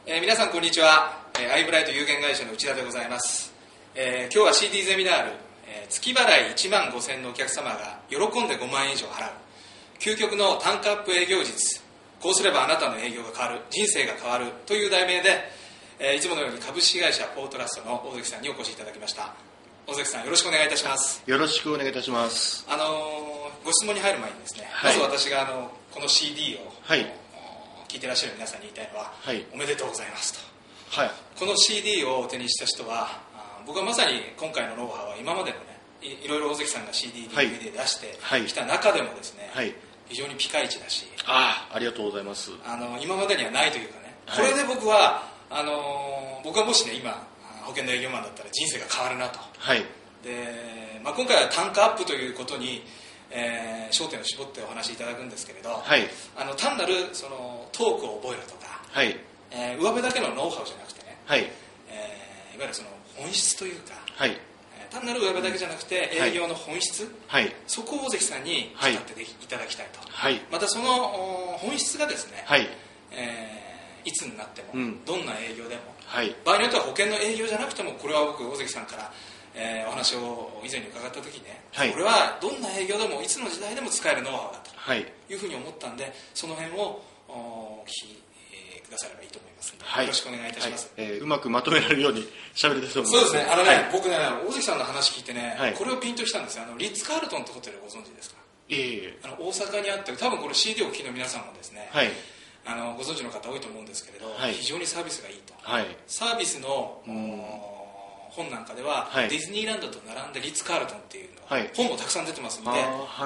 皆さんこんにちは、アイブライト有限会社の内田でございます。今日は CD ゼミナール、月払い1万5000のお客様が喜んで5万円以上払う究極の単価アップ営業術、こうすればあなたの営業が変わる、人生が変わるという題名で、いつものように株式会社ポートラストの大関さんにお越しいただきました。大関さん、よろしくお願いいたします。 よろしくお願いいたします。 ご質問に入る前にですね、 はい、 まず私がこの CD を、 はい、 聞いてらっしゃる皆さんに言いたいのは、 はい、 おめでとうございますと、 はい、 この CD を手にした人は、僕はまさに今回のノウハウは今までのね、いろいろ大関さんが CD、DVD 出してきた中でもですね、はい、非常にピカイチだし、 ありがとうございます。 今までにはないというかね、これで僕はもしね今保険の営業マンだったら人生が変わるなと、はい、で今回は単価アップということに、焦点を絞ってお話しいただくんですけれど、はい、単なるそのトークを覚えるとか、はい、上辺だけのノウハウじゃなくてね、はい、いわゆるその本質というか、はい、単なる上辺だけじゃなくて営業の本質、はい、そこを大関さんに語っていただきたいと、はい、またその本質がですね、はい、いつになっても、どんな営業でも、はい、場合によっては保険の営業じゃなくても、これは僕大関さんからお話を以前に伺った時にね、はい、これはどんな営業でもいつの時代でも使えるノウハウだというふうに思ったんで、その辺をお聞きくださればいいと思いますので、はい、よろしくお願いいたします。 うまくまとめられるように喋れてると思います。 そうですね、はい、僕ね、大関さんの話聞いてね、はい、これをピンとしたんですよ。リッツ・カールトンってホテルご存知ですか？大阪にあって、多分これ CD をお聞きの皆さんもですね、はい、ご存知の方多いと思うんですけれど、はい、非常にサービスがいいと、はい、サービスの本なんかでは、はい、ディズニーランドと並んでリッツ・カールトンっていうの、はい、本もたくさん出てますので、はい、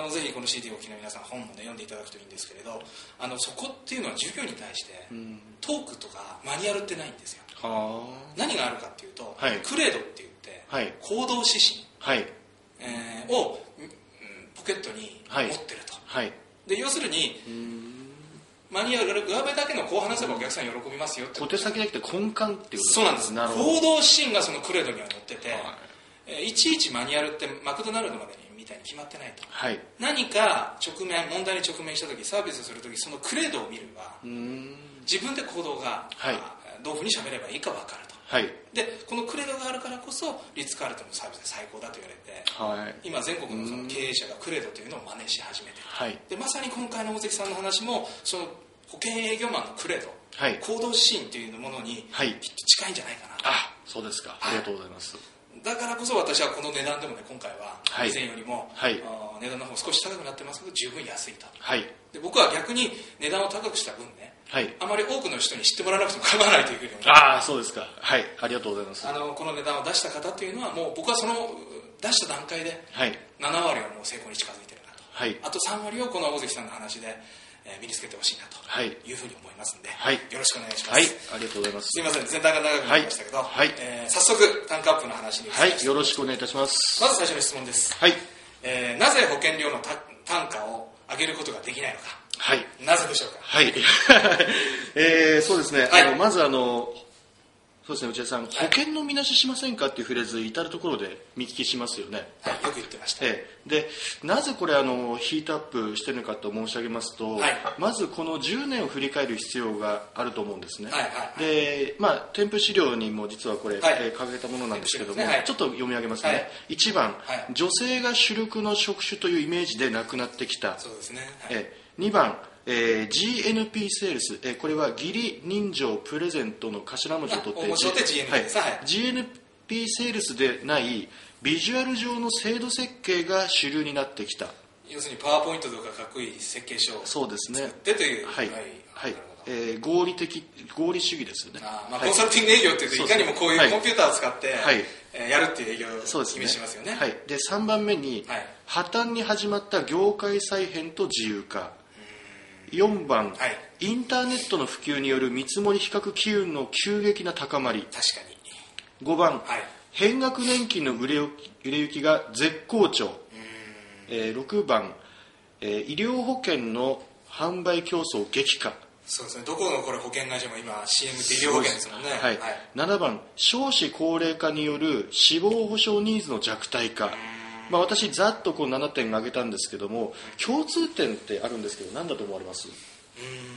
ぜひこの CD をお聞きの皆さん本も、ね、読んでいただくといいんですけれど、そこっていうのは従業員に対してトークとかマニュアルってないんですよ。何があるかっていうと、はい、クレードって言って、はい、行動指針、はい、をポケットに持ってると、はい、で要するにマニュアル、上辺だけのこう話せばお客さん喜びますよって、 小手先だけで根幹っていうことです。 そうなんです。行動指針がそのクレードには載ってて、はい、いちいちマニュアルってマクドナルドまでにみたいに決まってないと、はい、何か問題に直面した時、サービスする時、そのクレードを見れば自分で行動が、はい、どういうふうに喋ればいいか分かると、はい、でこのクレードがあるからこそリッツ・カールトンのサービスで最高だと言われて、はい、今全国のその経営者がクレードというのを真似し始めている、はい、でまさに今回の大関さんの話もその保険営業マンのクレード、はい、行動指針というものにきっと近いんじゃないかなと、 はい、そうですか、ありがとうございます。 だからこそ私はこの値段でもね、今回は以前よりも、はい、値段の方少し高くなってますけど十分安いと、はい、で僕は逆に値段を高くした分ね、はい、あまり多くの人に知ってもらわなくても構わないというふうに思います。 そうですか、はい、ありがとうございます。 この値段を出した方というのはもう僕はその出した段階で7割はもう成功に近づいてるなと、はい、あと3割をこの大関さんの話で身につけてほしいなというふうに思いますので、はい、よろしくお願いします。はい、 ありがとうございます。 すいません、前段が長くなりましたけど、はい、早速単価アップの話に移ります。 はい、よろしくお願いいたします。 まず最初の質問です。はい、なぜ保険料の単価を上げることができないのか。はい、なぜでしょうか。はい、 そうですね。はい、まずそうですね、内田さん、保険の見直ししませんかっていうフレーズ、至るところで見聞きしますよね。 はい、よく言ってました。 で、なぜこれヒートアップしてるのかと申し上げますと、はい、まずこの10年を振り返る必要があると思うんですね。はいはいはい、で、添付資料にも実はこれ、はい、掲げたものなんですけども、ね、はい、ちょっと読み上げますね。はい、1番、はい、女性が主力の職種というイメージでなくなってきた。そうですね。はい、2番、GNP セールス、これは義理人情プレゼントの頭文字を取って、 GNP です、はい、 GNP セールスでないビジュアル上の制度設計が主流になってきた。 要するにパワーポイントとかかっこいい設計書を作ってという、 はいはい、合理主義ですよね。 コンサルティング営業っていうといかにもこういうコンピューターを使って、はい、やるっていう営業をイメージしますよね。 はい、で3番目に、はい、破綻に始まった業界再編と自由化。4番、はい、インターネットの普及による見積もり比較機運の急激な高まり。 確かに。 5番、はい、変額年金の売れ行きが絶好調。6番、医療保険の販売競争激化。 そうですね、どこのこれ保険会社も今 CM って医療保険ですもんね。 はいはい、7番、少子高齢化による死亡保障ニーズの弱体化。私ざっとこう7点挙げたんですけども、共通点ってあるんですけど何だと思われます？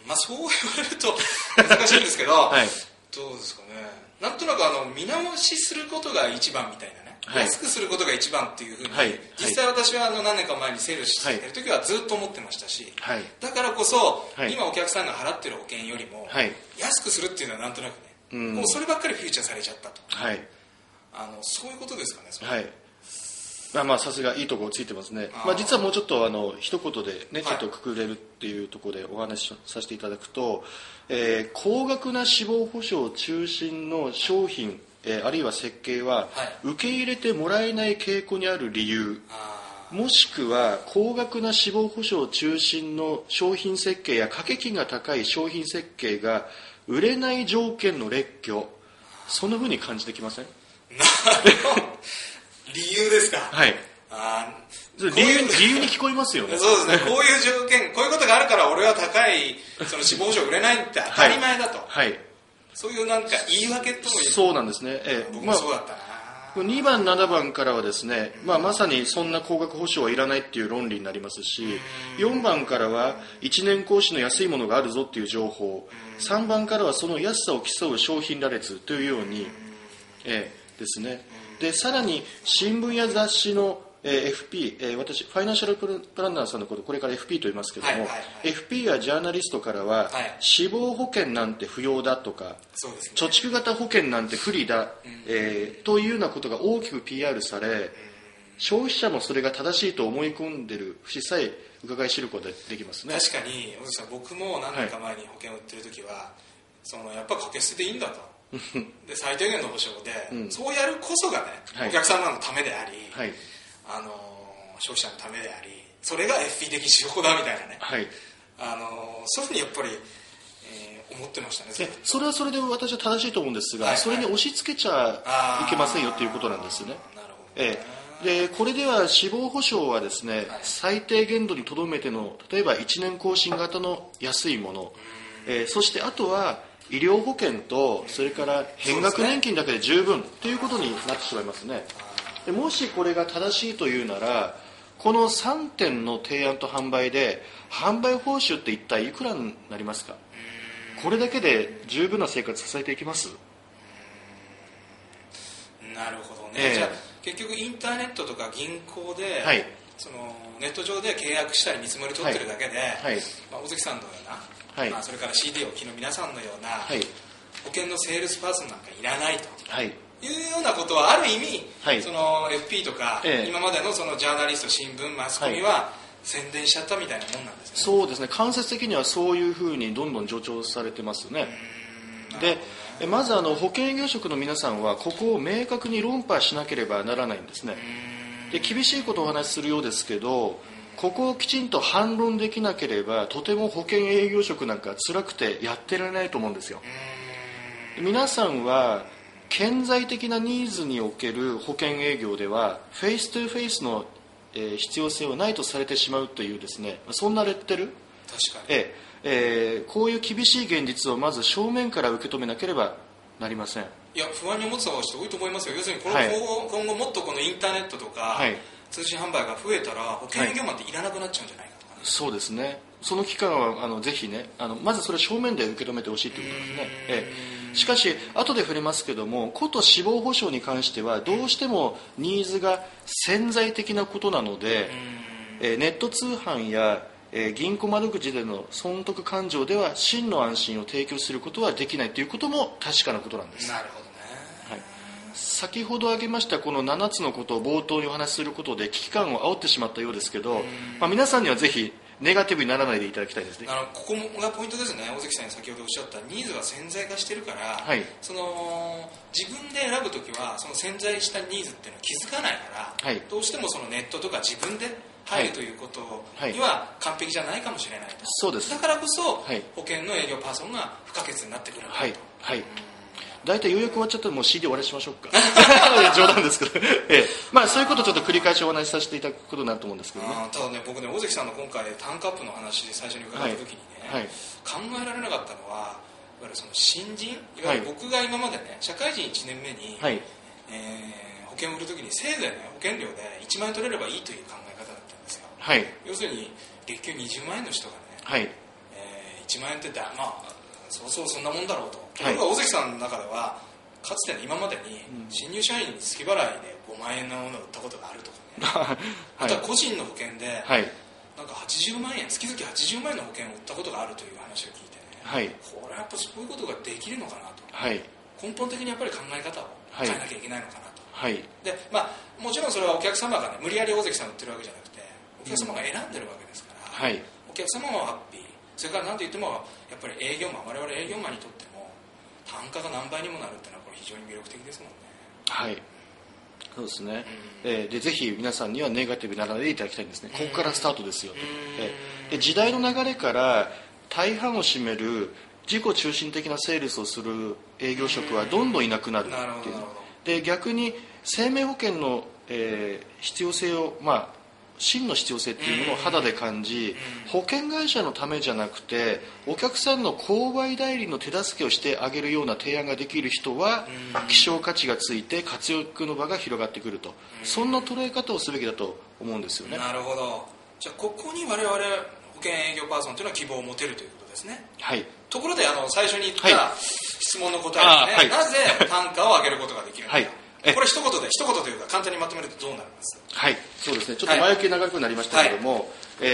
そう言われると難しいんですけど、はい、どうですかね、なんとなく見直しすることが一番みたいなね、はい、安くすることが一番っていうふうに、はい、実際私は何年か前にセールしてる時はずっと思ってましたし、はい、だからこそ、はい、今お客さんが払ってる保険よりも、はい、安くするっていうのはなんとなくね、もうそればっかりフューチャーされちゃったと、はい、そういうことですかね。はい、 さすがいいところついてますね。実はもうちょっと一言でね、ちょっとくくれるっていうところでお話しさせていただくと、高額な死亡保障中心の商品、あるいは設計は受け入れてもらえない傾向にある理由、もしくは高額な死亡保障中心の商品設計や掛け金が高い商品設計が売れない条件の列挙、そんなふうに感じてきません？ なるほど。理由ですか。はい。 理由に聞こえますよね。 そうですね。こういう条件、こういうことがあるから俺は高いその死亡保障売れないって当たり前だと。はい。そういうなんか言い訳とも言う。 そうなんですね。 僕もそうだったな。 2番7番からはですね、まさにそんな高額保証はいらないっていう論理になりますし、4番からは1年更新の安いものがあるぞっていう情報、3番からはその安さを競う商品羅列というように、ですね。でさらに新聞や雑誌の、FP、私ファイナンシャルプランナーさんのことこれから FP と言いますけども、FP やジャーナリストからは、死亡保険なんて不要だとか、そうですね、貯蓄型保険なんて不利だ、というようなことが大きく PR され、消費者もそれが正しいと思い込んでいる節さえ伺い知ることができますね。 確かに小崎さん、僕も何年か前に保険を売ってる時は、やっぱ掛け捨てでいいんだとで最低限の保証で、そうやるこそがね、お客様のためであり、消費者のためであり、それが FP 的手法だみたいなね、そういうふうにやっぱり、思ってましたね。 それはそれで私は正しいと思うんですが、それに押し付けちゃいけませんよということなんですね。なるほどね。でこれでは死亡保障はですね、最低限度にとどめての、例えば1年更新型の安いもの、そしてあとは医療保険とそれから変額年金だけで十分ということになってしまいますね。でもしこれが正しいというなら、この3点の提案と販売で販売報酬って一体いくらになりますか？これだけで十分な生活支えていきます？ なるほどね。じゃあ結局インターネットとか銀行で、はい、ネット上で契約したり見積もり取ってるだけで、尾関さんのような、それから CD をお聞きの皆さんのような、保険のセールスパーソンなんかいらないと、いうようなことはある意味、FP とか、今までのそのジャーナリスト、新聞、マスコミは、宣伝しちゃったみたいなもんなんですね。 そうですね。間接的にはそういうふうにどんどん助長されてますね。でまず保険営業職の皆さんはここを明確に論破しなければならないんですね。で厳しいことをお話しするようですけど、ここをきちんと反論できなければとても保険営業職なんか辛くてやってられないと思うんですよ。皆さんは顕在的なニーズにおける保険営業ではフェイストゥフェイスの必要性はないとされてしまうというですね、そんなレッテル、 確かに、 こういう厳しい現実をまず正面から受け止めなければなりません。 いや不安に思ってた人多いと思いますよ。要するに今後もっとこのインターネットとか、通信販売が増えたら保険営業マンっていらなくなっちゃうんじゃないかとか、ね。 そうですね。その期間はぜひね、まずそれを正面で受け止めてほしいということですね。しかし後で触れますけども、こと死亡保障に関してはどうしてもニーズが潜在的なことなので、ネット通販や銀行窓口での損得勘定では真の安心を提供することはできないということも確かなことなんです。 なるほどね。 先ほど挙げましたこの7つのことを冒頭にお話しすることで危機感を煽ってしまったようですけど、皆さんにはぜひネガティブにならないでいただきたいですね。 ここがポイントですね。尾関さんに先ほどおっしゃったニーズが潜在化してるから、自分で選ぶときはその潜在したニーズっていうのは気づかないから、どうしてもそのネットとか自分で入るということには完璧じゃないかもしれないと。 そうです。 だからこそ、保険の営業パーソンが不可欠になってくるんだと。 大体予約終わっちゃったらもう CD 終わりしましょうか。冗談ですけど、そういうことをちょっと繰り返しお話しさせていただくことになると思うんですけどね。 ただね、僕ね、尾関さんの今回単価アップの話で最初に伺った時にね、考えられなかったのは、いわゆるその新人、いわゆる僕が今までね、社会人1年目に、保険を売る時にせいぜいね、保険料で1万円取れればいいという考え方だったんですよ。要するに月給20万円の人がね、 1万円ってそうそんなもんだろうと、僕は大関さんの中ではかつての今までに新入社員に月払いで5万円のものを売ったことがあるとかねあとは個人の保険でなんか80万円月々80万円の保険を売ったことがあるという話を聞いてね、これはやっぱそういうことができるのかなと、根本的にやっぱり考え方を変えなきゃいけないのかなと、でもちろんそれはお客様がね無理やり大関さんを売ってるわけじゃなくてお客様が選んでるわけですから、お客様もハッピー、それから何と言ってもやっぱり営業マン、我々営業マンにとっても単価が何倍にもなるっていうのはこれ非常に魅力的ですもんね。 そうですね、でぜひ皆さんにはネガティブにならないでいただきたいんですね。ここからスタートですよと、で時代の流れから大半を占める自己中心的なセールスをする営業職はどんどんいなくなるっていう、で逆に生命保険の、必要性を真の必要性っていうものを肌で感じ、保険会社のためじゃなくてお客さんの購買代理の手助けをしてあげるような提案ができる人は希少価値がついて活躍の場が広がってくると、そんな捉え方をすべきだと思うんですよね。 なるほど。じゃあここに我々保険営業パーソンというのは希望を持てるということですね。ところで最初に言った質問の答えですね、なぜ単価を上げることができるのか、これ一言というか簡単にまとめるとどうなります？ そうですね、ちょっと前置き長くなりましたけども、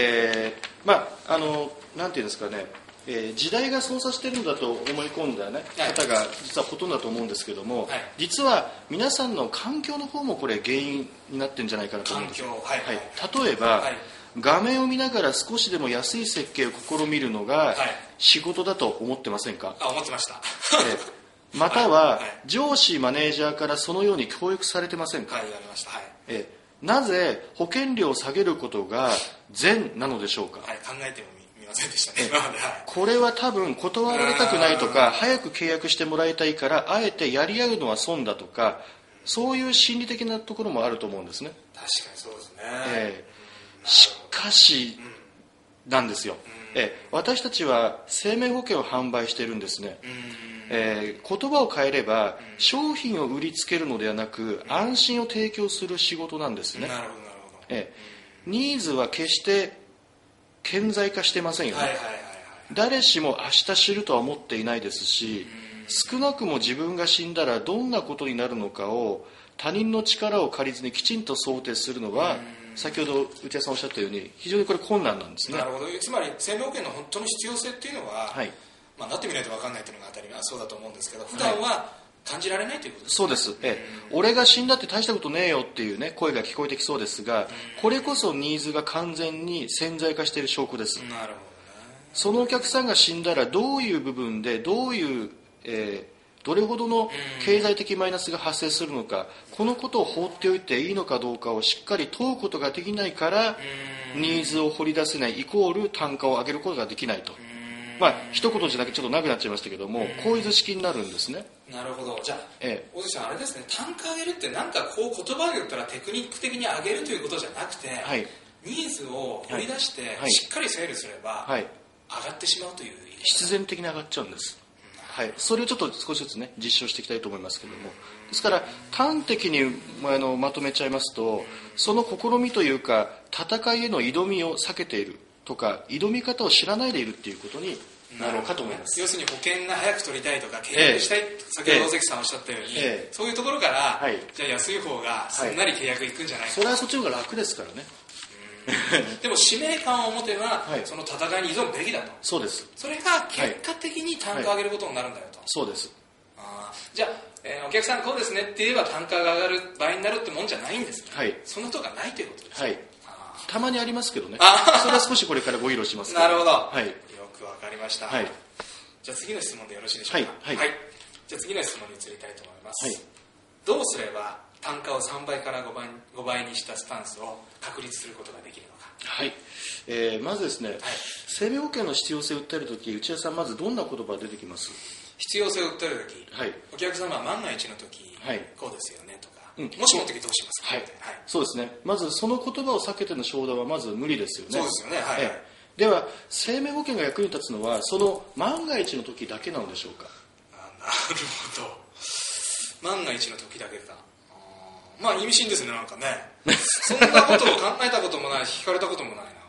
なんていうんですかね、時代が操作しているんだと思い込んだ、方が実はほとんどだと思うんですけども、実は皆さんの環境の方もこれ原因になってるんじゃないかなと思うんです。例えば、画面を見ながら少しでも安い設計を試みるのが仕事だと思ってませんか？ 思ってました。 または上司マネージャーからそのように教育されてませんか？なぜ保険料を下げることが善なのでしょうか？ 考えてもみませんでしたね。 これは多分断られたくないとか早く契約してもらいたいからあえてやり合うのは損だとか、そういう心理的なところもあると思うんですね。 確かにそうですね。 しかしなんですよ、私たちは生命保険を販売しているんですね。言葉を変えれば商品を売りつけるのではなく安心を提供する仕事なんですね。ニーズは決して顕在化してませんよね。誰しも明日知るとは思っていないですし、少なくも自分が死んだらどんなことになるのかを他人の力を借りずにきちんと想定するのは、先ほど内田さんおっしゃったように非常にこれ困難なんですね。 なるほど。つまり生命保険の本当の必要性っていうのは、なってみないと分かんないというのが当たり前そうだと思うんですけど、普段は感じられないということですね。 そうです。俺が死んだって大したことねえよっていう声が聞こえてきそうですが、これこそニーズが完全に潜在化している証拠です。 なるほどね。 そのお客さんが死んだらどういう部分でどれほどの経済的マイナスが発生するのか、このことを放っておいていいのかどうかをしっかり問うことができないからニーズを掘り出せないイコール単価を上げることができないと。一言じゃなくてちょっと長くなっちゃいましたけども、こういう図式になるんですね。 なるほど。じゃあ、大関さんあれですね、単価上げるってなんかこう言葉で言ったらテクニック的に上げるということじゃなくて、ニーズを掘り出してしっかり整理すれば上がってしまうという、 必然的に上がっちゃうんです。それをちょっと少しずつね実証していきたいと思いますけども、ですから端的にまとめちゃいますと、その試みというか戦いへの挑みを避けているとか挑み方を知らないでいるっていうことになろうかと思います。 要するに保険が早く取りたいとか契約したい、先ほど大関さんおっしゃったように、そういうところから、じゃあ安い方がすんなり契約いくんじゃないか、 それはそっちの方が楽ですからね。 でも使命感を持てば、その戦いに挑むべきだと。 そうです。 それが結果的に単価を上げることになるんだよと。 そうです。 じゃあ、お客さんこうですねって言えば単価が上がる場合になるってもんじゃないんですね。そんなことがないということですね。たまにありますけどね。それは少しこれからご披露しますけど。 なるほど、よくわかりました、じゃあ次の質問でよろしいでしょうか。じゃあ次の質問に移りたいと思います、どうすれば単価を3倍から5倍にしたスタンスを確立することができるのか。 まずですね、生命保険の必要性を訴えるとき、内田さんまずどんな言葉が出てきます？ 必要性を訴えるとき、お客様は万が一のとき、こうですよねとか、もしものときどうしますか、 そうですね。まずその言葉を避けての商談はまず無理ですよね。 そうですよね。 では生命保険が役に立つのはその万が一の時だけなのでしょうか？ なるほど。万が一の時だけか。意味深ですね、なんかね。そんなことを考えたこともないし聞かれたこともないな。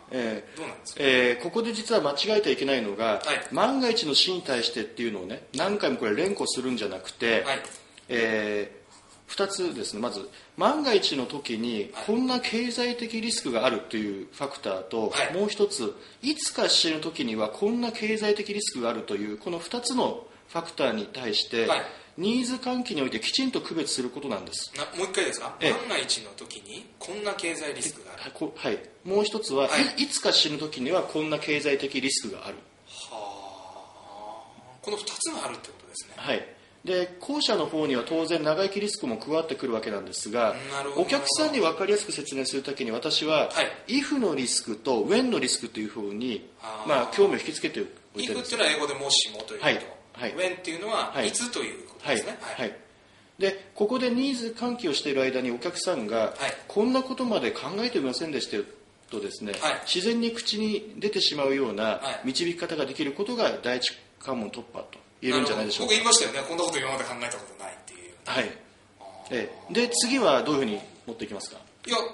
どうなんですか？ ここで実は間違えてはいけないのが、万が一の死に対してっていうのをね、何回もこれ連呼するんじゃなくて、2つですね。まず万が一の時にこんな経済的リスクがあるというファクターと、もう一ついつか死ぬ時にはこんな経済的リスクがあるというこの2つのファクターに対して、ニーズ喚起においてきちんと区別することなんです。 もう一回ですか？万が一の時にこんな経済リスクがある。 はい。もう一つは、いつか死ぬ時にはこんな経済的リスクがある。 この2つがあるってことですね。 はい。で後者の方には当然長生きリスクも加わってくるわけなんですが、お客さんに分かりやすく説明するときに私は、if のリスクと when のリスクというふうに興味を引きつけておいてるんです。 if っていうのは英語でもしもということ、when っていうのはいつということですね。 でここでニーズ喚起をしている間にお客さんが、こんなことまで考えていませんでしたよとですね、自然に口に出てしまうような導き方ができることが第一関門突破と言えるんじゃないでしょうか。 僕言いましたよね、こんなこと今まで考えたことないっていう。 で次はどういうふうに持っていきますか？ いや、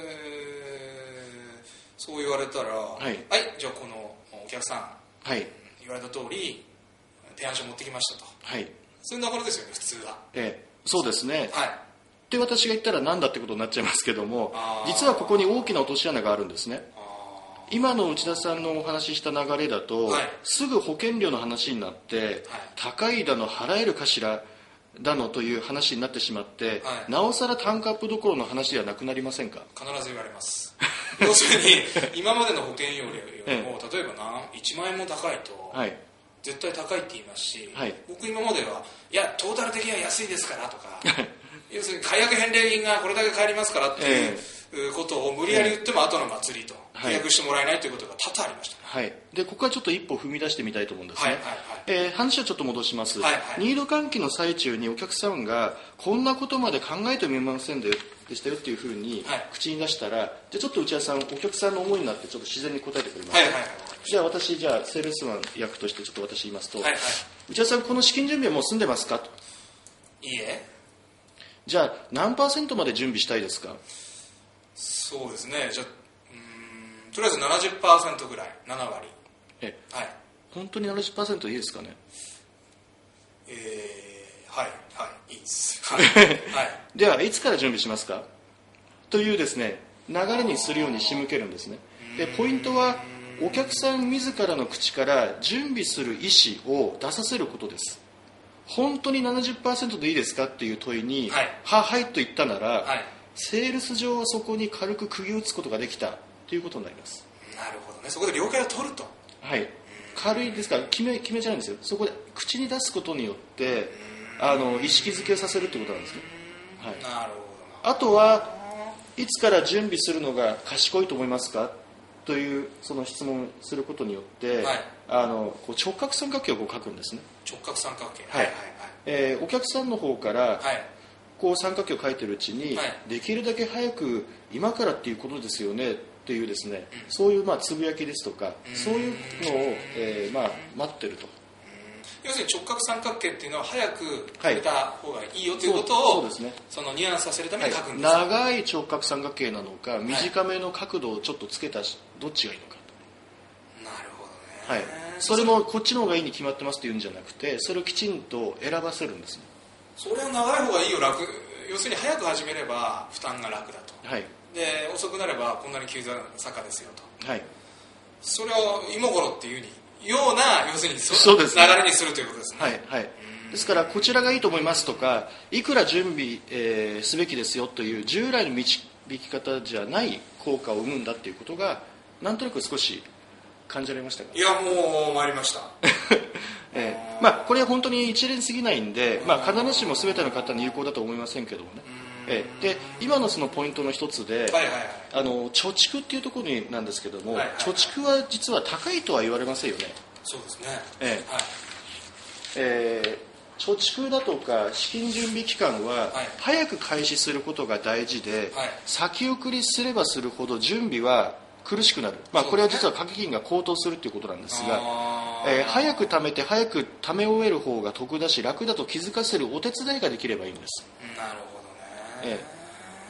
そう言われたら、じゃあこのお客さん、言われた通り提案書持ってきましたと、そういう流れですよね普通は。 そうですね。で私が言ったら何だってことになっちゃいますけども、実はここに大きな落とし穴があるんですね。今の内田さんのお話しした流れだと、すぐ保険料の話になって、高いだの払えるかしらだのという話になってしまって、なおさら単価アップどころの話ではなくなりませんか？ 必ず言われます要するに今までの保険料よりも、例えば1万円も高いと、絶対高いって言いますし、僕今まではいやトータル的には安いですからとか要するに解約返礼品がこれだけ返りますからっていうことを無理やり言っても後の祭りと契約してもらえないということが多々ありました、 でここはちょっと一歩踏み出してみたいと思うんですね。話はちょっと戻します、ニード喚起の最中にお客さんがこんなことまで考えてみませんでしたよっていうふうに口に出したら、じゃあちょっと内田さんお客さんの思いになってちょっと自然に答えてくれますか？じゃあ私セールスマン役としてちょっと私言いますと、内田さんこの資金準備はもう済んでますかと。 いいえ。 じゃあ何%まで準備したいですか？ そうですね、じゃあとりあえず 70% ぐらい、7割。 本当に 70% いいですかね？ いいです。 ではいつから準備しますかというですね流れにするように仕向けるんですね。でポイントはお客さん自らの口から準備する意思を出させることです。本当に 70% でいいですかっていう問いにはいと言ったなら、セールス上はそこに軽く釘を打つことができたということになります。 なるほどね、そこで了解を取ると。 軽いですから決めじゃないんですよ。そこで口に出すことによって意識づけをさせるということなんですね。 なるほど。 あとはいつから準備するのが賢いと思いますかというその質問することによって、こう直角三角形をこう書くんですね。 直角三角形。 お客さんの方から、こう三角形を書いてるうちに、できるだけ早く今からっていうことですよねっていうですね、そういうつぶやきですとか、そういうのを、待ってると。 要するに直角三角形っていうのは早く書いた方がいいよということを、そのニュアンスさせるために書くんです。 長い直角三角形なのか、短めの角度をちょっとつけたどっちがいいのかと。 なるほどね。 それもこっちの方がいいに決まってますっていうんじゃなくて、それをきちんと選ばせるんですね。 それは長い方がいいよ、楽。要するに早く始めれば負担が楽だと。で遅くなればこんなに急坂ですよと。それを今頃っていうような、要するに流れにするということですね。ですからこちらがいいと思いますとか、いくら準備、すべきですよという従来の導き方じゃない効果を生むんだということがなんとなく少し感じられましたか？いやもう参りましたこれは本当に一連過ぎないんで、必ずしも全ての方に有効だと思いませんけどもね。で今のそのポイントの一つで、貯蓄っていうところなんですけども、貯蓄は実は高いとは言われませんよね。そうですね。貯蓄だとか資金準備期間は早く開始することが大事で、先送りすればするほど準備は苦しくなる。これは実は掛け金が高騰するということなんですが、早く貯めて早く貯め終える方が得だし楽だと気づかせるお手伝いができればいいんです。なるほどね。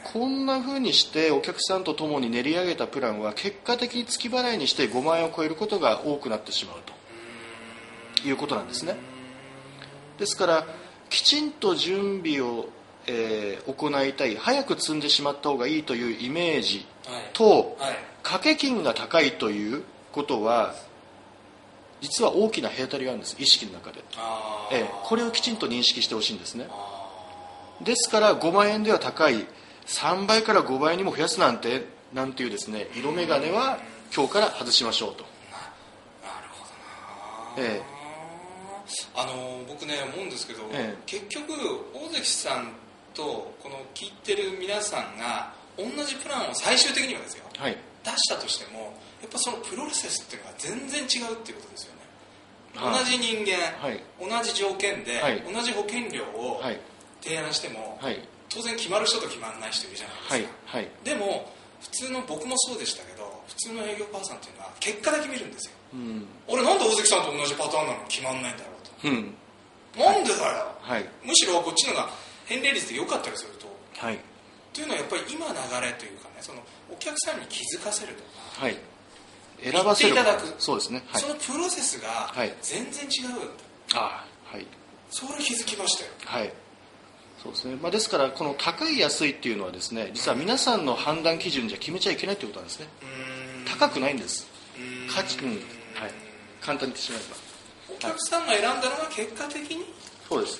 こんな風にしてお客さんと共に練り上げたプランは結果的に月払いにして5万円を超えることが多くなってしまうということなんですね。ですからきちんと準備を、行いたい、早く積んでしまった方がいいというイメージと、掛け金が高いということは実は大きな隔たりがあるんです、意識の中で。これをきちんと認識してほしいんですね。ですから5万円では高い、3倍から5倍にも増やすなんていうですね、色眼鏡は今日から外しましょうと。 なるほどな。僕ね思うんですけど、結局大関さんとこの聞いてる皆さんが同じプランを最終的にはですよ、出したとしてもやっぱそのプロセスっていうのは全然違うっていうことですよね。同じ人間、同じ条件で、同じ保険料を提案しても、当然決まる人と決まらない人いるじゃないですか。でも普通の、僕もそうでしたけど、普通の営業パーソンっていうのは結果だけ見るんですよ。俺なんで大関さんと同じパターンなのに決まんないんだろうと、なんでだよ、むしろこっちのが返礼率で良かったりすると、というのはやっぱり今流れというかね、そのお客さんに気づかせるとか、選ばせる、言っていただく、そうですね、そのプロセスが全然違うんだ、それ気づきましたよ。 そうですね。ですからこの高い安いっていうのはですね、実は皆さんの判断基準じゃ決めちゃいけないということなんですね。高くないんです。価値、簡単に言ってしまえばお客さんが選んだのが結果的に、 そうです。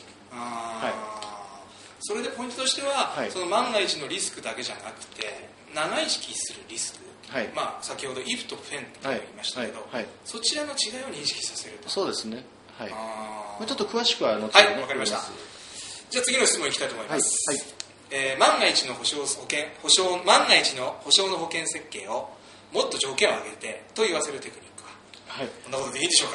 それでポイントとしては、その万が一のリスクだけじゃなくて長い期するリスク、先ほど if と when と言いましたけど、そちらの違いを認識させると。 そうですね。ちょっと詳しくはわかりました。じゃあ次の質問いきたいと思います。万が一の保証の保証の保険設計をもっと条件を上げてと言わせるテクニックは、こんなことでいいでしょう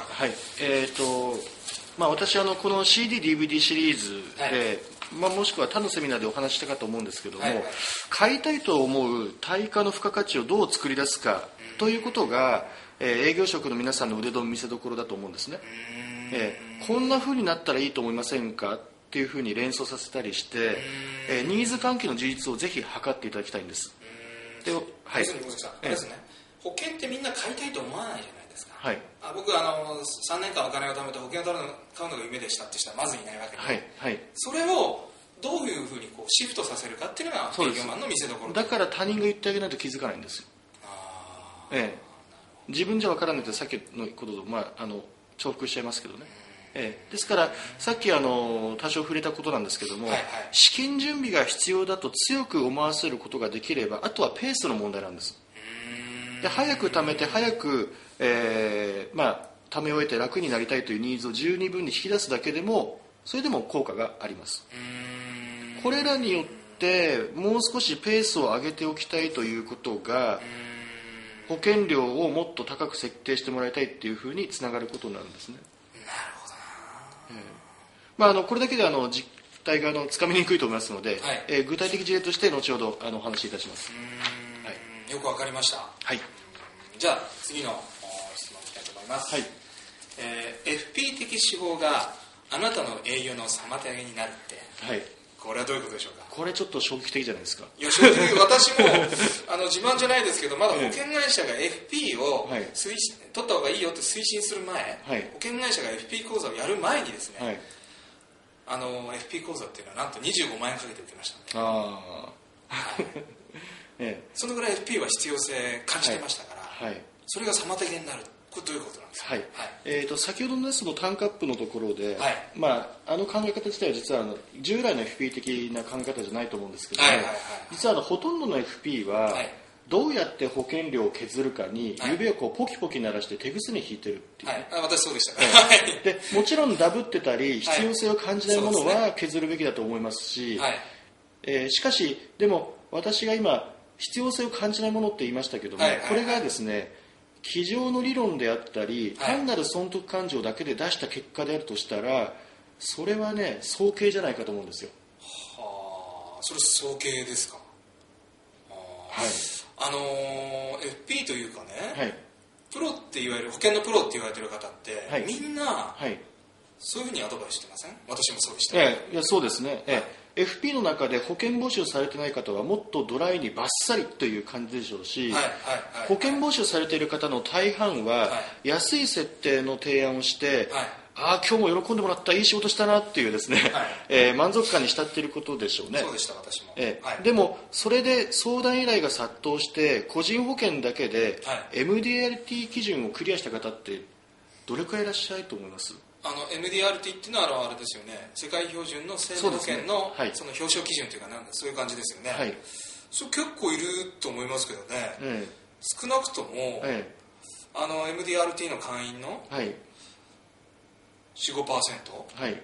か。 私この CD、DVD シリーズで、もしくは他のセミナーでお話したかと思うんですけども、買いたいと思う対価の付加価値をどう作り出すかということが、営業職の皆さんの腕の見せ所だと思うんですね。こんな風になったらいいと思いませんかっていう風に連想させたりして、ニーズ関係の事実をぜひ測っていただきたいんです。 で、保険ってみんな買いたいと思わないじゃないですか。僕3年間お金を貯めて保険を買うのが夢でしたって人はまずいないわけで、それをどういうふうにシフトさせるかっていうのが営業マンの見せ所だから他人が言ってあげないと気づかないんですよ。自分じゃ分からないってさっきのことと、重複しちゃいますけどね。ですからさっき多少触れたことなんですけども、資金準備が必要だと強く思わせることができれば、あとはペースの問題なんです。で、早く貯めて早く、貯め終えて楽になりたいというニーズを十二分に引き出すだけでも、それでも効果があります。これらによってもう少しペースを上げておきたいということが、保険料をもっと高く設定してもらいたいっていうふうにつながることになるんですね。これだけで実態がつかみにくいと思いますので、具体的事例として後ほどお話しいたします。 よくわかりました。じゃあ次の質問いきたいと思います。FP 的手法があなたの営業の妨げになるって、これはどういうことでしょうか。 これちょっと衝撃的じゃないですか。 いや、衝撃的。私も自慢じゃないですけど、まだ保険会社が FP を取った方がいいよって推進する前、保険会社が FP 講座をやる前にですね、FP 講座っていうのはなんと25万円かけて受けましたので、そのぐらい FP は必要性感じてましたから、それが妨げになる、これどういうことなんですか。 先ほどのその単価アップのところで、考え方自体は実は従来の FP 的な考え方じゃないと思うんですけども、実はほとんどの FP は、どうやって保険料を削るかに指をポキポキ鳴らして手ぐすに引いてるっていう、 私そうでした、 でもちろんダブってたり必要性を感じないものは削るべきだと思いますし、しかしでも私が今必要性を感じないものって言いましたけども、これがですね、机上の理論であったり、単なる損得感情だけで出した結果であるとしたら、それはね、早計じゃないかと思うんですよ。 それ早計ですか。FP というかね、プロって言われる、保険のプロって言われてる方って、みんな、そういうふうにアドバイスしてません？私もそうでした。 いや、そうですね。 FP の中で保険募集されてない方はもっとドライにバッサリという感じでしょうし、保険募集されている方の大半は安い設定の提案をして、ああ今日も喜んでもらった、いい仕事したなっていうですね、満足感に浸っていることでしょうね。 そうでした、私も。 でもそれで相談依頼が殺到して個人保険だけで MDRT 基準をクリアした方ってどれくらいいらっしゃると思います？ MDRT っていうのはあれですよね、世界標準の生命保険のその表彰基準というか、そういう感じですよね。それ結構いると思いますけどね。少なくとも、MDRT の会員の 4,5%、どうだろ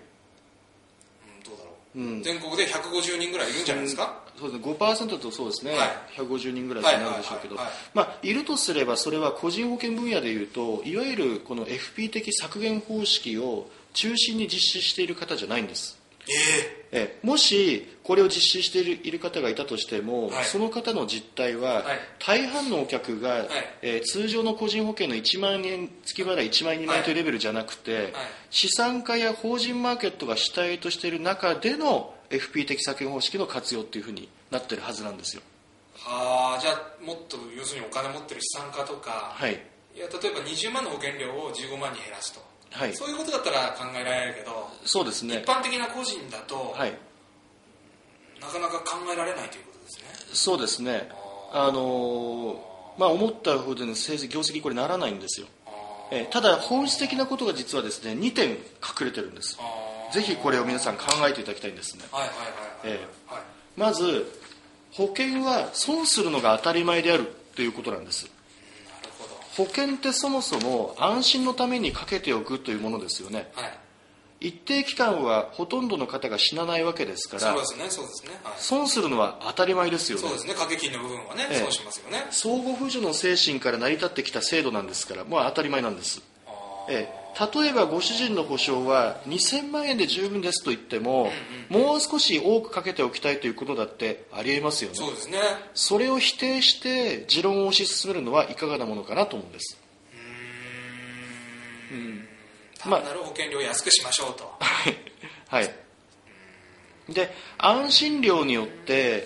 う、全国で150人ぐらいいるんじゃないですか。 そうですね、5% とそうですね、150人ぐらいになるでしょうけど、いるとすればそれは個人保険分野でいうと、いわゆるこの FP 的削減方式を中心に実施している方じゃないんです。もしこれを実施している方がいたとしても、その方の実態は、大半のお客が、通常の個人保険の1万円月払い1万円2万円というレベルじゃなくて、資産家や法人マーケットが主体としている中でのFP 的削減方式の活用っていうふうになってるはずなんですよ。 じゃあもっと要するにお金持ってる資産家とか、いや例えば20万の保険料を15万に減らすと、そういうことだったら考えられるけど、 そうですね、 一般的な個人だと、なかなか考えられないということですね。 そうですね、思ったほどの業績これならないんですよ。ただ本質的なことが実はですね2点隠れてるんです。ぜひこれを皆さん考えていただきたいんですね。まず保険は損するのが当たり前であるということなんです。保険ってそもそも安心のためにかけておくというものですよね。一定期間はほとんどの方が死なないわけですから、損するのは当たり前ですよね。 そうですね、掛け金の部分はね、損しますよね。 相互扶助の精神から成り立ってきた制度なんですから、もう当たり前なんです。例えばご主人の保証は2000万円で十分ですと言っても、もう少し多くかけておきたいということだってありえますよね。 そうですね。 それを否定して持論を推し進めるのはいかがなものかなと思うんです。 単なる保険料を安くしましょうと。 で安心料によって、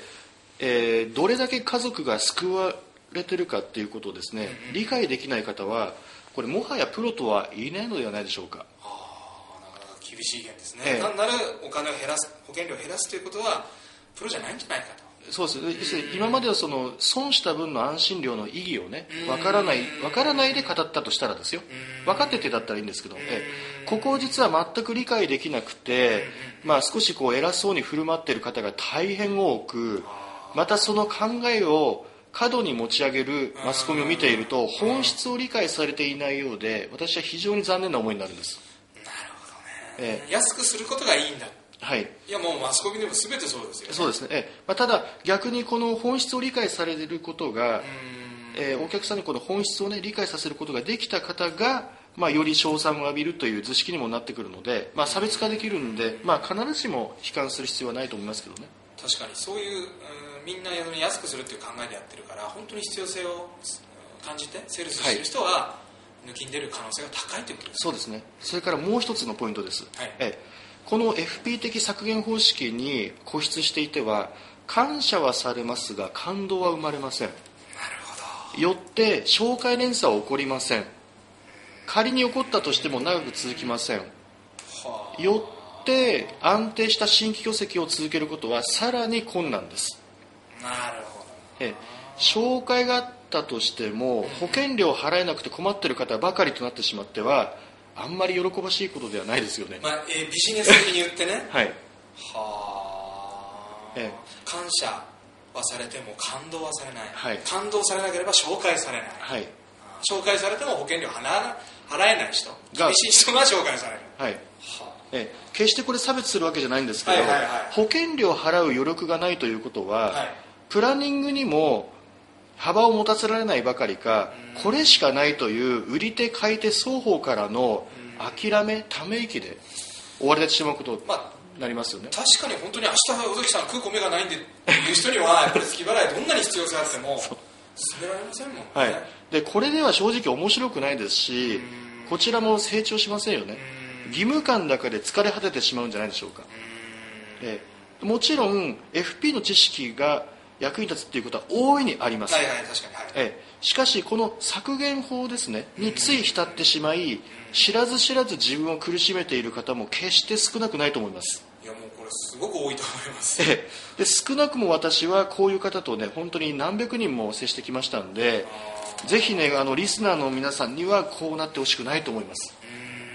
どれだけ家族が救われてるかっていうことをですね、理解できない方はこれもはやプロとは言えないのではないでしょうか。 なかなか厳しい意見ですね。単なるお金を減らす、保険料を減らすということはプロじゃないんじゃないかと。 そうです。今まではその損した分の安心料の意義をね、わからないで語ったとしたらですよ、分かっててだったらいいんですけど、ここを実は全く理解できなくて、少し偉そうに振る舞っている方が大変多く、またその考えを過度に持ち上げるマスコミを見ていると本質を理解されていないようで、私は非常に残念な思いになるんです。 なるほどね。安くすることがいいんだ。いやもうマスコミでも全てそうですよね。 そうですね。ただ逆にこの本質を理解されることが、お客さんにこの本質をね理解させることができた方が、より称賛を浴びるという図式にもなってくるので、差別化できるんで、必ずしも悲観する必要はないと思いますけどね。 確かにそういう、みんな安くするっていう考えでやってるから、本当に必要性を感じてセールスしてる人は抜きん出る可能性が高いということです。 そうですね。それからもう一つのポイントです。この FP 的削減方式に固執していては、感謝はされますが感動は生まれません。 なるほど。 よって紹介連鎖は起こりません。仮に起こったとしても長く続きません。よって安定した新規業績を続けることはさらに困難です。 なるほど。 紹介があったとしても保険料を払えなくて困っている方ばかりとなってしまっては、あんまり喜ばしいことではないですよね。 ビジネス的に言ってね。感謝はされても感動はされない。感動されなければ紹介されない。紹介されても保険料払えない人、厳しい人が紹介される。 決してこれ差別するわけじゃないんですけど、保険料を払う余力がないということは、プランニングにも幅を持たせられないばかりか、これしかないという売り手買い手双方からの諦めため息で終わりてしまうことになりますよね。 確かに本当に明日尾崎さん食う米がないんでっていう人にはやっぱり月払いどんなに必要性あっても勧められませんもんね。 でこれでは正直面白くないですし、こちらも成長しませんよね。義務感だけで疲れ果ててしまうんじゃないでしょうか。 もちろん FP の知識が役に立つっていうことは大いにあります。 はいはい、確かに、はい。 しかしこの削減法ですねについ浸ってしまい、知らず知らず自分を苦しめている方も決して少なくないと思います。 いや、もうこれすごく多いと思います。 で少なくも私はこういう方とね本当に何百人も接してきましたんで、ぜひねリスナーの皆さんにはこうなってほしくないと思います。 な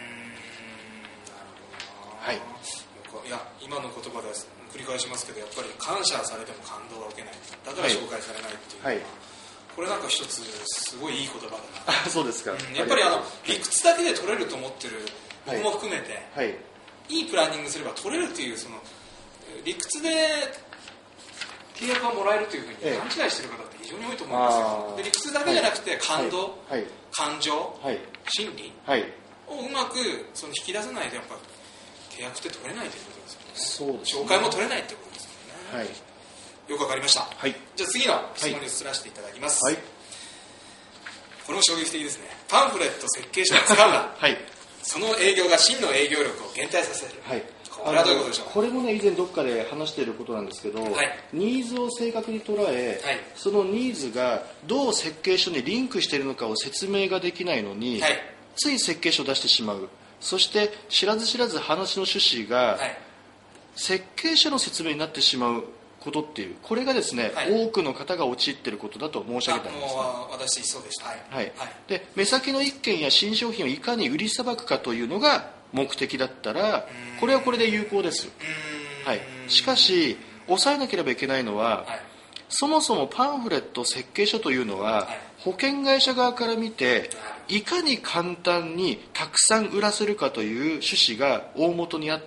るほどな。はい。いや、今の言葉です。繰り返しますけど、やっぱり感謝されても感動が受けない、だから紹介されないっていうのは、はい、これなんか一つすごいいい言葉だな。 そうですか。 やっぱり理屈だけで取れると思ってる僕も含めて、 はい、 いいプランニングすれば取れるっていう、その理屈で契約がもらえるというふうに勘違いしてる方って非常に多いと思うんですよ。で理屈だけじゃなくて感動、はい、感情、はい、心理をうまくその引き出さないとやっぱ契約って取れないということですよね。そうですね。紹介も取れないってことですよね。はい、よくわかりました。はい、じゃあ次の質問に移らせていただきます。はい、これも衝撃的ですね。パンフレット設計書を使うな。はい、その営業が真の営業力を減退させる。はい、これはどういうことでしょう。 これもね以前どっかで話していることなんですけど、はい、ニーズを正確に捉え、はい、そのニーズがどう設計書にリンクしているのかを説明ができないのに、はい、つい設計書を出してしまう。そして知らず知らず話の趣旨が設計書の説明になってしまうことっていう、これがですね、はい、多くの方が陥っていることだと申し上げたんです、ね、 もう私そうでした。はい、 はいはい、で目先の一件や新商品をいかに売りさばくかというのが目的だったらこれはこれで有効です。はい、しかし抑えなければいけないのは、はい、そもそもパンフレット設計書というのは、はい、保険会社側から見ていかに簡単にたくさん売らせるかという趣旨が大元にあって、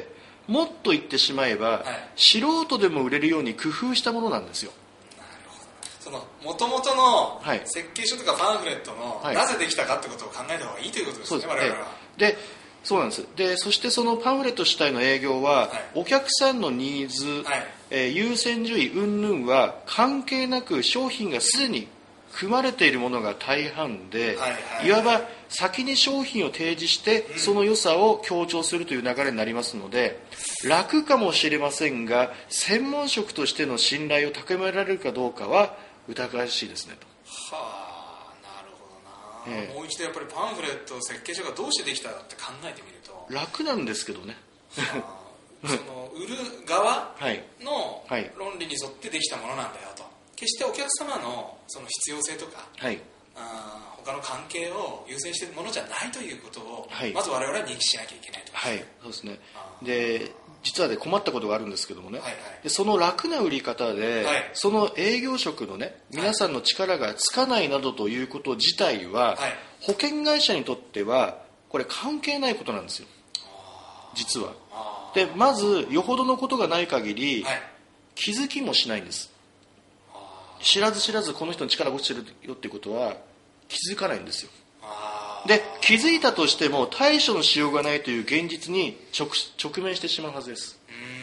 もっと言ってしまえば、はい、素人でも売れるように工夫したものなんですよ。 なるほど。その元々の設計書とかパンフレットの、はい、なぜできたかってことを考えた方がいいということですね、我々は。 でそうなんです。でそしてそのパンフレット主体の営業は、はい、お客さんのニーズ、はい、優先順位云々は関係なく商品がすでに組まれているものが大半で、はいはいはい、いわば先に商品を提示してその良さを強調するという流れになりますので、楽かもしれませんが専門職としての信頼を高められるかどうかは疑わしいですねと。 はあ、なるほどな。もう一度やっぱりパンフレット設計書がどうしてできたかって考えてみると楽なんですけどね。 その売る側の論理に沿ってできたものなんだよと。決してお客様のその必要性とか、はい、他の関係を優先しているものじゃないということを、はい、まず我々は認識しなきゃいけないと。 はい、そうですね。で実は困ったことがあるんですけどもね、はいはい、でその楽な売り方で、はい、その営業職のね皆さんの力がつかないなどということ自体は、はい、保険会社にとってはこれ関係ないことなんですよ実は。でまずよほどのことがない限り、はい、気づきもしないんです。知らず知らずこの人の力が落ちてるよっていうことは気づかないんですよ。で気づいたとしても対処のしようがないという現実に直面してしまうはずです。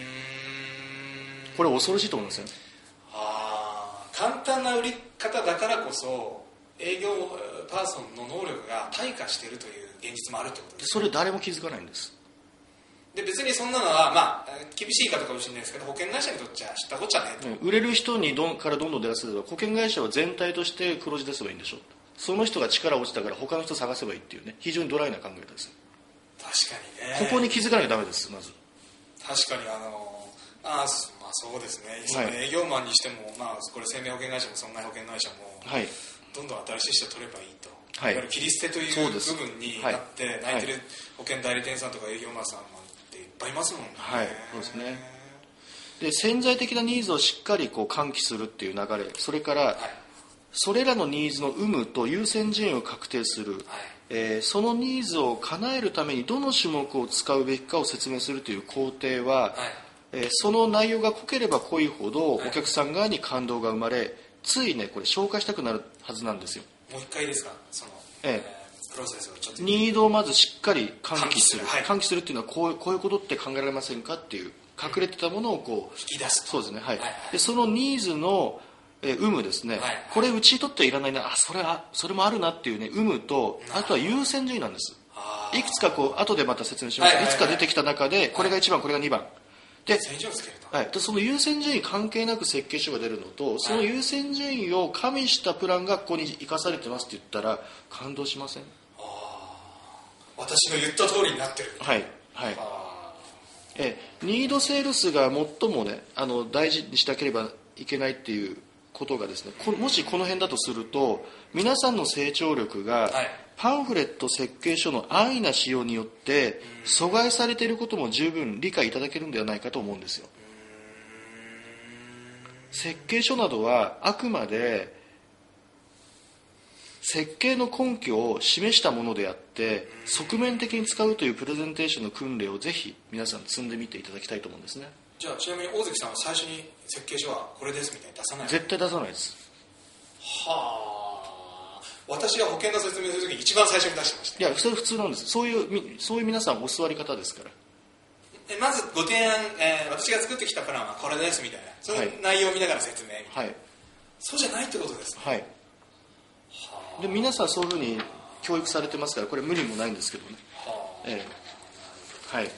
これ恐ろしいと思いますよ。 簡単な売り方だからこそ営業パーソンの能力が退化しているという現実もあるってことです、ね、 それ誰も気づかないんです。 で別にそんなのは、まあ、厳しい言い方かもしれないですけど保険会社にとっちゃ知ったこっちゃねえと。 売れる人にからどんどん出せれば保険会社は全体として黒字出せばいいんでしょう。その人が力落ちたから他の人探せばいいっていうね、非常にドライな考え方です。 確かにね。 ここに気づかなきゃダメです。まず確かにまあそうですね、その営業マンにしても、まあ、これ生命保険会社も損害保険会社も、はい、どんどん新しい人取ればいいと、はい、いわゆる切り捨てという部分になって泣いてる保険代理店さんとか営業マンさんっていっぱいいますもんね。 はい、そうですね。で潜在的なニーズをしっかり喚起するっていう流れ、それから、はい、それらのニーズの有無と優先順位を確定する、はい、そのニーズを叶えるためにどの種目を使うべきかを説明するという工程は、はい、その内容が濃ければ濃いほどお客さん側に感動が生まれ、ついねこれ紹介したくなるはずなんですよ。 もう一回いいですか、その、プロセスをちょっとニードをまずしっかり喚起する、はい、喚起するっていうのはこういうことって考えられませんかっていう隠れてたものをこう引き出す。 そうですね、はい、はいはい、でそのニーズの有無ですね、はいはい、これうちにとってはいらないな、それもあるなっていうね有無と、あとは優先順位なんです。いくつかこう後でまた説明します、はいはいはい、いつか出てきた中でこれが1番これが2番、 で優先順位をつけると、 はい、でその優先順位関係なく設計書が出るのと、その優先順位を加味したプランがここに生かされてますって言ったら感動しません？ 私の言った通りになってる。 はいはい。ニードセールスが最もね大事にしなければいけないっていうことがですね、もしこの辺だとすると皆さんの成長力がパンフレット設計書の安易な使用によって阻害されていることも十分理解いただけるんではないかと思うんですよ。設計書などはあくまで設計の根拠を示したものであって側面的に使うというプレゼンテーションの訓練をぜひ皆さん積んでみていただきたいと思うんですね。 じゃあちなみに大関さんは最初に設計書はこれですみたいに出さない？ 絶対出さないです。 はあ。私が保険の説明するときに一番最初に出してました。 いやそれ普通なんです。そういう皆さんお座り方ですから。 まずご提案、私が作ってきたプランはこれですみたいな、その内容を見ながら説明みたいな、はい、そうじゃないってことですね。 はい。で皆さんそういうふうに教育されてますからこれ無理もないんですけどね。はい。わか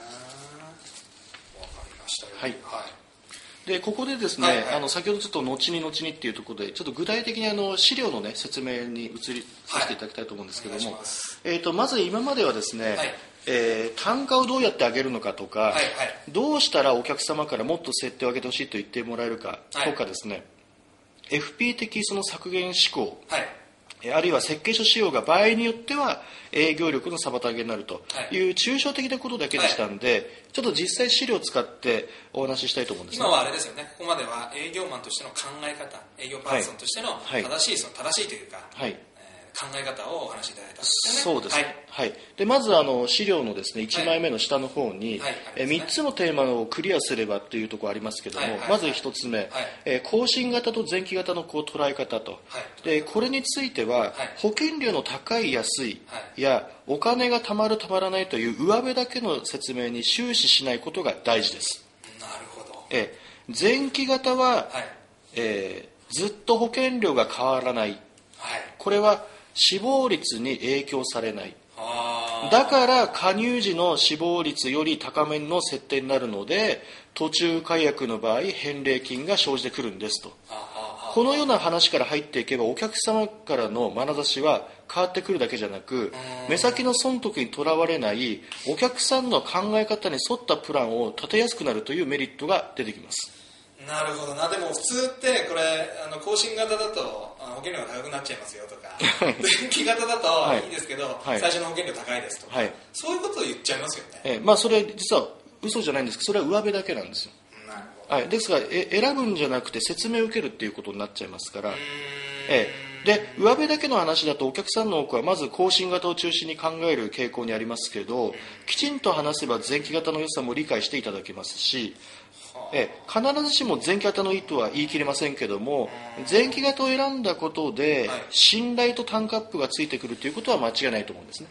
りましたよ。 はい。でここでですね、先ほどちょっと後にっていうところでちょっと具体的に資料のね説明に移りさせていただきたいと思うんですけども、まず今まではですね、単価をどうやって上げるのかとか、どうしたらお客様からもっと設定を上げてほしいと言ってもらえるかとかですね、FP 的その削減思考、あるいは設計書仕様が場合によっては営業力の妨げになるという抽象的なことだけでしたんで、ちょっと実際資料を使ってお話ししたいと思うんですね。 今はあれですよね、ここまでは営業マンとしての考え方、営業パーソンとしての正しいというか、考え方をお話しいただいたんですよね。そうですね。 はい。でまず資料のですね1枚目の下の方に、3つのテーマをクリアすればっていうところありますけども、まず1つ目、更新型と前期型の捉え方と、でこれについては、保険料の高い安いやお金がたまるたまらないという上辺だけの説明に終始しないことが大事です。 なるほど。 前期型は、ずっと保険料が変わらない、これは死亡率に影響されない。だから加入時の死亡率より高めの設定になるので途中解約の場合返礼金が生じてくるんですと。このような話から入っていけばお客様からの眼差しは変わってくるだけじゃなく、目先の損得にとらわれないお客さんの考え方に沿ったプランを立てやすくなるというメリットが出てきます。 なるほどな。でも普通ってこれ更新型だと保険料が高くなっちゃいますよとか前期型だといいですけど、最初の保険料高いですとか、そういうことを言っちゃいますよね。 まあそれ実は嘘じゃないんですけどそれは上辺だけなんですよ。 なるほど。 ですから選ぶんじゃなくて説明を受けるっていうことになっちゃいますから。で上辺だけの話だとお客さんの多くはまず更新型を中心に考える傾向にありますけど、きちんと話せば前期型の良さも理解していただけますし、必ずしも前期型のいいとは言い切れませんけども、前期型を選んだことで信頼と単価アップがついてくるということは間違いないと思うんですね。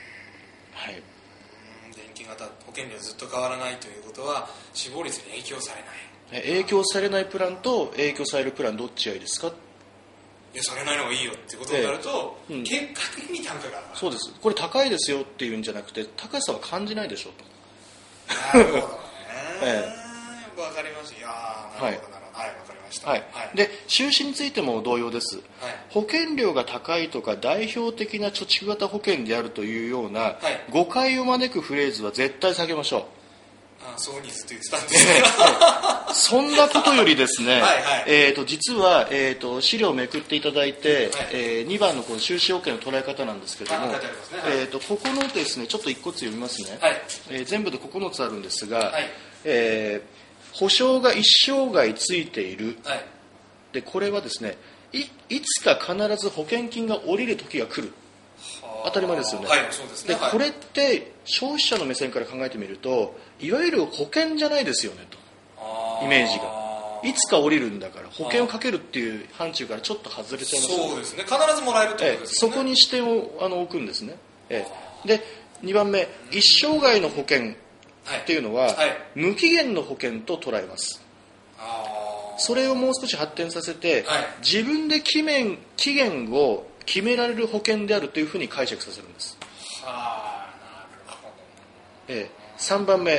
前期型保険料ずっと変わらないということは死亡率に影響されない。 影響されないプランと影響されるプランどっちがいいですか。 されないのがいいよってことになると、結果的に単価が上がる。 そうです。これ高いですよっていうんじゃなくて高さは感じないでしょと。なるほどね。わかります。いやなるほどなるほど。わかりました。 で収支についても同様です。保険料が高いとか代表的な貯蓄型保険であるというような誤解を招くフレーズは絶対避けましょう。 そうにずっと言ってたんですけどそんなことよりですね、実は、資料をめくっていただいて、2番のこの収支保険の捉え方なんですけども、ここのですねちょっと1個ずつ読みますね。全部で9つあるんですが、保証が一生涯ついている、でこれはですね いつか必ず保険金が下りる時が来る。当たり前ですよね。 そうですね。 でこれって消費者の目線から考えてみるといわゆる保険じゃないですよねと、イメージがいつか降りるんだから保険をかけるっていう範疇からちょっと外れちゃいますよね。 そうですね。必ずもらえるってことですよね。 そこに視点を置くんですね。で2番目一生涯の保険っていうのは、無期限の保険と捉えます。それをもう少し発展させて、自分で期限を決められる保険であるというふうに解釈させるんです。 なるほど。 3番目、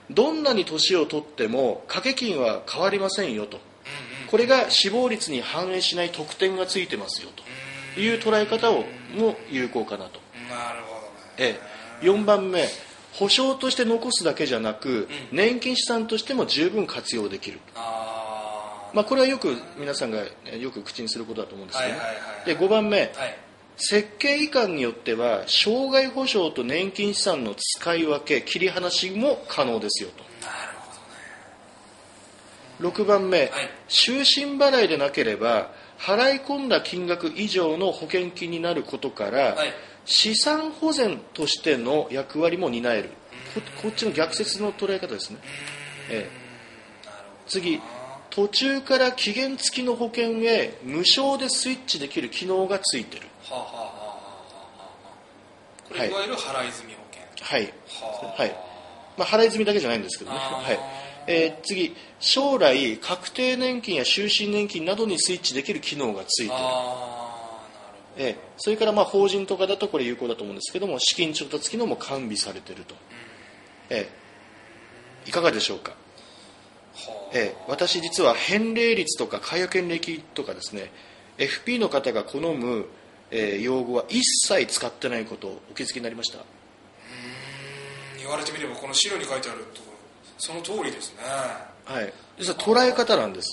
どんなに年を取っても掛け金は変わりませんよと、これが死亡率に反映しない特典がついてますよという捉え方も有効かなと。 なるほどね。 4番目、保証として残すだけじゃなく、年金資産としても十分活用できる。これはよく皆さんがよく口にすることだと思うんですけどね。で5番目、設計違反によっては障害保障と年金資産の使い分け切り離しも可能ですよと。 なるほどね。 6番目、終身払いでなければ払い込んだ金額以上の保険金になることから、資産保全としての役割も担える。こっちの逆説の捉え方ですね。次、途中から期限付きの保険へ無償でスイッチできる機能がついてる。 これいわゆる払い済み保険。 払い済みだけじゃないんですけどね。次、将来確定年金や終身年金などにスイッチできる機能がついてる。それから法人とかだとこれ有効だと思うんですけども、資金調達機能も完備されていると。いかがでしょうか。私実は返礼率とか解約返礼金とかですね、 FP の方が好む、用語は一切使ってないことをお気づきになりました？ 言われてみればこの資料に書いてあるところその通りですね。 実は捉え方なんです。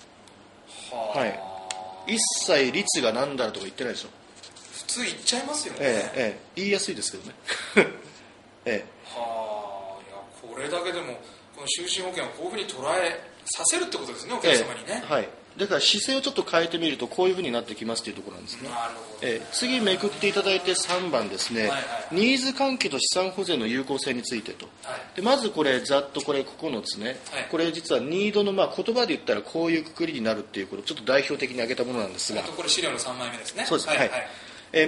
一切率が何だとか言ってないでしょ。 普通言っちゃいますよね。 言いやすいですけどね。 いやこれだけでもこの終身保険をこういうふうに捉えさせるってことですね、お客様にね。だから姿勢をちょっと変えてみるとこういうふうになってきますというところなんですね。 なるほど。 次めくっていただいて3番ですね、ニーズ関係と資産保全の有効性についてと。でまずこれざっとこれ9つね、これ実はニードの言葉で言ったらこういうくくりになるっていうことをちょっと代表的に挙げたものなんですが、 これ資料の3枚目ですね。 そうです。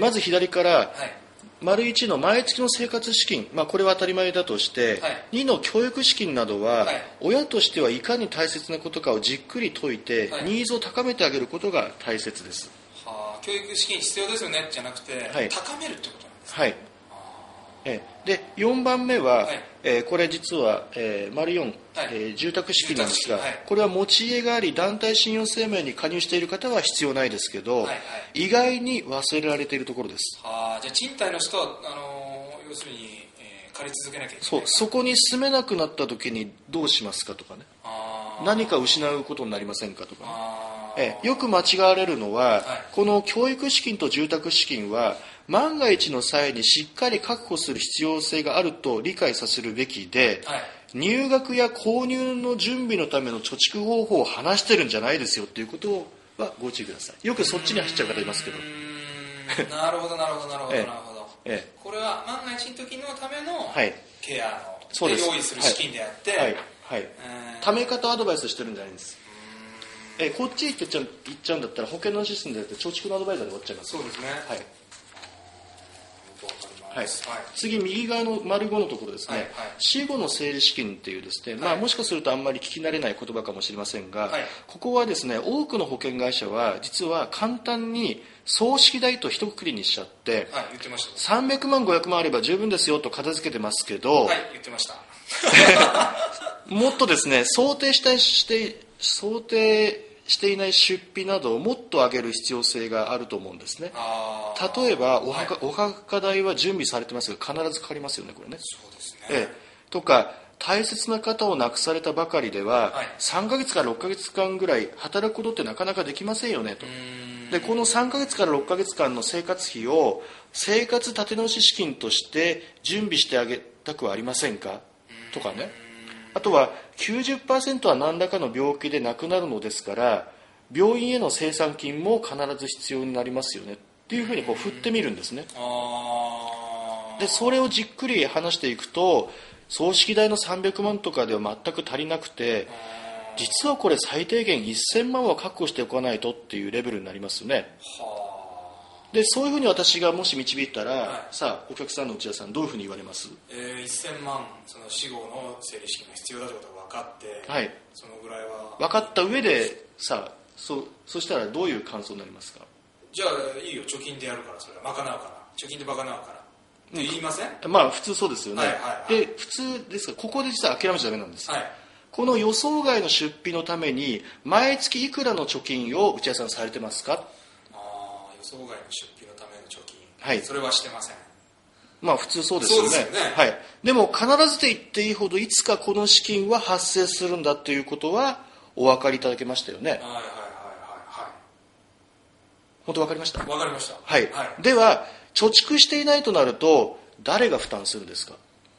まず左から丸1の毎月の生活資金、これは当たり前だとして、2の教育資金などは、親としてはいかに大切なことかをじっくり説いて、ニーズを高めてあげることが大切です。 教育資金必要ですよねじゃなくて、高めるってことなんですね。 で4番目は、これ実は、丸4、住宅資金なんですが、これは持ち家があり団体信用生命に加入している方は必要ないですけど、意外に忘れられているところです。 じゃあ賃貸の人は要するに、借り続けなきゃいけない。 そこに住めなくなった時にどうしますかとかね、何か失うことになりませんかとかね。よく間違われるのは、この教育資金と住宅資金は万が一の際にしっかり確保する必要性があると理解させるべきで、入学や購入の準備のための貯蓄方法を話してるんじゃないですよということはご注意ください。よくそっちに走っちゃう方いますけど。 なるほど。これは万が一の時のためのケアの用意する資金であって、 ため方アドバイスしてるんじゃないんです。こっち行っちゃうんだったら保険のシステムでやって貯蓄のアドバイザーで終わっちゃいます。 そうですね。 次右側の丸5のところですね、死後の整理資金っていうですね、もしかするとあんまり聞き慣れない言葉かもしれませんが、ここはですね、多くの保険会社は実は簡単に葬式代と一括りにしちゃって、 言ってました。 300万500万あれば十分ですよと片付けてますけど、 言ってました。 もっとですね、想定していない出費などをもっと上げる必要性があると思うんですね。例えばお墓代は準備されてますが必ずかかりますよね、これね。 そうですね。 とか大切な方を亡くされたばかりでは、3ヶ月から6ヶ月間ぐらい働くことってなかなかできませんよねと。でこの3ヶ月から6ヶ月間の生活費を生活立て直し資金として準備してあげたくはありませんかとかね。あとは 90% は何らかの病気で亡くなるのですから病院への清算金も必ず必要になりますよねっていうふうに振ってみるんですね。でそれをじっくり話していくと葬式代の300万とかでは全く足りなくて、実はこれ最低限1000万は確保しておかないとっていうレベルになりますよね。でそういうふうに私がもし導いたら、さあお客さんの内田さんどういうふうに言われます？ 1000万その死後の整理資金が必要だということが分かって、そのぐらいは分かった上でさあ そしたらどういう感想になりますか？ じゃあいいよ、貯金でやるから、それは賄うから、貯金で賄うからって言いません？ まあ普通そうですよね、 はいはいはい、 で普通ですが、ここで実は諦めちゃダメなんです、 はい、 この予想外の出費のために毎月いくらの貯金を内田さんされてますか？ 予想外の出費のための貯金、 はい、 それはしてません。 まあ普通そうですよね。 そうですよね。 はい。でも必ずと言っていいほどいつかこの資金は発生するんだということはお分かりいただけましたよね。はいはいはいはいはい。本当分かりました？ 分かりました。 はい。はい、では貯蓄していないとなると誰が負担するんですか？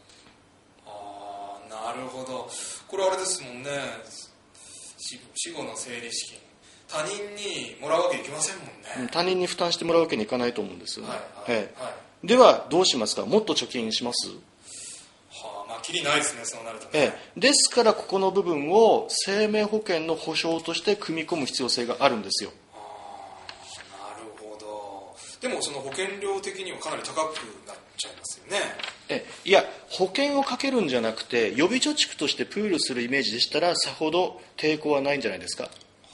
なるほど。これあれですもんね。死後の整理資金。他人にもらうわけいきませんもんね。 他人に負担してもらうわけにいかないと思うんですよね。 はいはいはい。 ではどうしますか？もっと貯金します？ まあきりないですね、そうなるとね。 ですからここの部分を生命保険の保証として組み込む必要性があるんですよ。 なるほど。でもその保険料的にはかなり高くなっちゃいますよね。 いや、保険をかけるんじゃなくて予備貯蓄としてプールするイメージでしたらさほど抵抗はないんじゃないですか？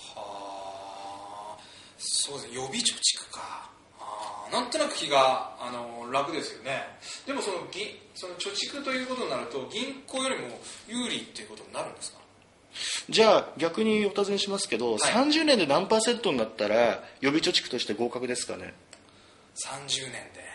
そうですね、予備貯蓄か。なんとなく気が楽ですよね。でもその貯蓄ということになると銀行よりも有利っていうことになるんですか？ じゃあ逆にお尋ねしますけど、はい、30年で何%になったら予備貯蓄として合格ですかね ？30年で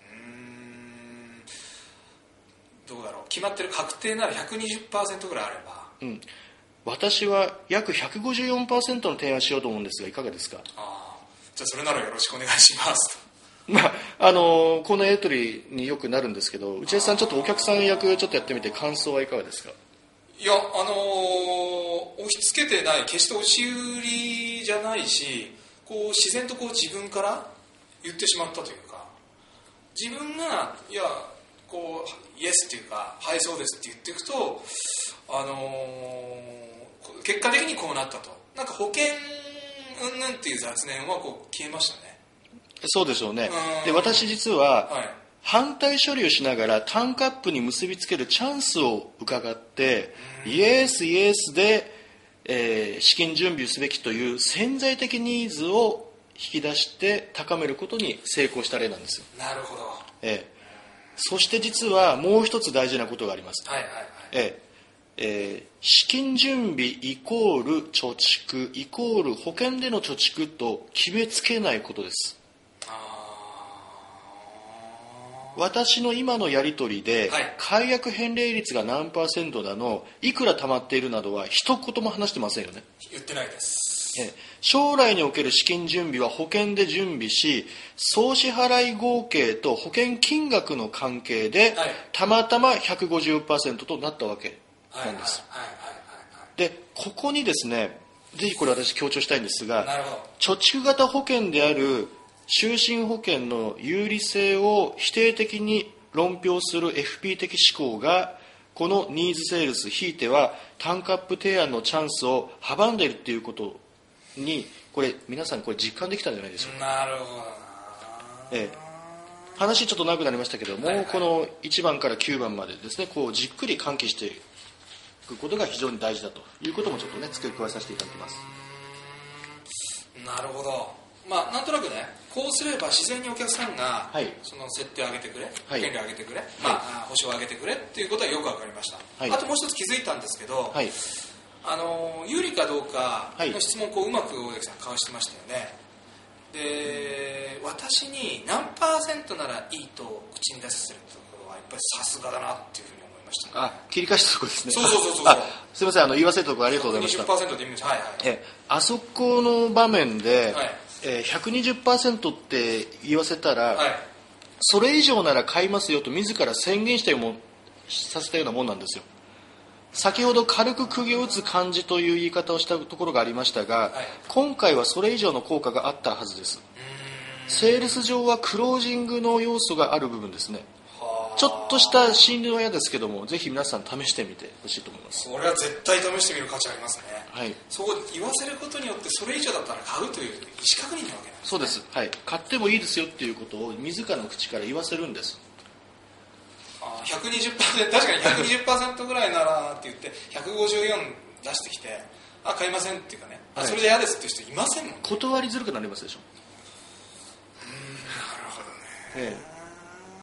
どうだろう、決まってる確定なら 120% ぐらいあれば、 私は約 154% の提案しようと思うんですがいかがですか？ じゃあそれならよろしくお願いしますまあこのやり取りによくなるんですけど、内田さんちょっとお客さん役ちょっとやってみて感想はいかがですか？ いや押し付けてない、決して押し売りじゃないし、自然と自分から言ってしまったというか、自分がイエスっていうかはいそうですって言っていくと結果的にこうなったと、なんか保険うんぬんっていう雑念は消えましたね。 そうでしょうね。で私実は、反対処理をしながら単価アップに結びつけるチャンスを伺ってイエスイエスで、資金準備をすべきという潜在的ニーズを引き出して高めることに成功した例なんですよ。 なるほど。 そして実はもう一つ大事なことがあります。資金準備イコール貯蓄イコール保険での貯蓄と決めつけないことです。私の今のやり取りで、解約返礼率が何%だのいくら貯まっているなどは一言も話してませんよね。 言ってないです。 将来における資金準備は保険で準備し、総支払い合計と保険金額の関係で、たまたま 150% となったわけなんです。でここにですね、ぜひこれ私強調したいんですが、貯蓄型保険である就寝保険の有利性を否定的に論評する FP 的思考がこのニーズセールス、ひいては単価アップ提案のチャンスを阻んでいるということに皆さん実感できたんじゃないでしょうか。 なるほどな。 話ちょっと長くなりましたけども、この1番から9番までですね、じっくり喚起していくことが非常に大事だということもちょっとね付け加えさせていただきます。 なるほど。なんとなくね、こうすれば自然にお客さんが、その設定を上げてくれ、保険料上げてくれ、保証を上げてくれっていうことはよく分かりました。あともう一つ気づいたんですけど、有利かどうかの質問をうまく大関さんかわしてましたよね。で、私に何%ならいいと口に出せるところはやっぱりさすがだなっていうふうに思いましたね。 切り返したところですね。 そうすみません、言わせたところありがとうございました。 20% でいいんです。 あそこの場面で、120% って言わせたら、それ以上なら買いますよと自ら宣言させたようなもんなんですよ。先ほど軽く釘を打つ感じという言い方をしたところがありましたが、今回はそれ以上の効果があったはずです。セールス上はクロージングの要素がある部分ですね。ちょっとした心理の矢ですけども、ぜひ皆さん試してみてほしいと思います。 これは絶対試してみる価値ありますね。そう言わせることによってそれ以上だったら買うという意思確認なわけなんですね。 そうです。買ってもいいですよっていうことを自らの口から言わせるんです。 120%、確かに 120% ぐらいならって言って154出してきて買いませんっていうかね、それで嫌ですっていう人いませんもんね。 断りづらくなりますでしょ。 なるほどね。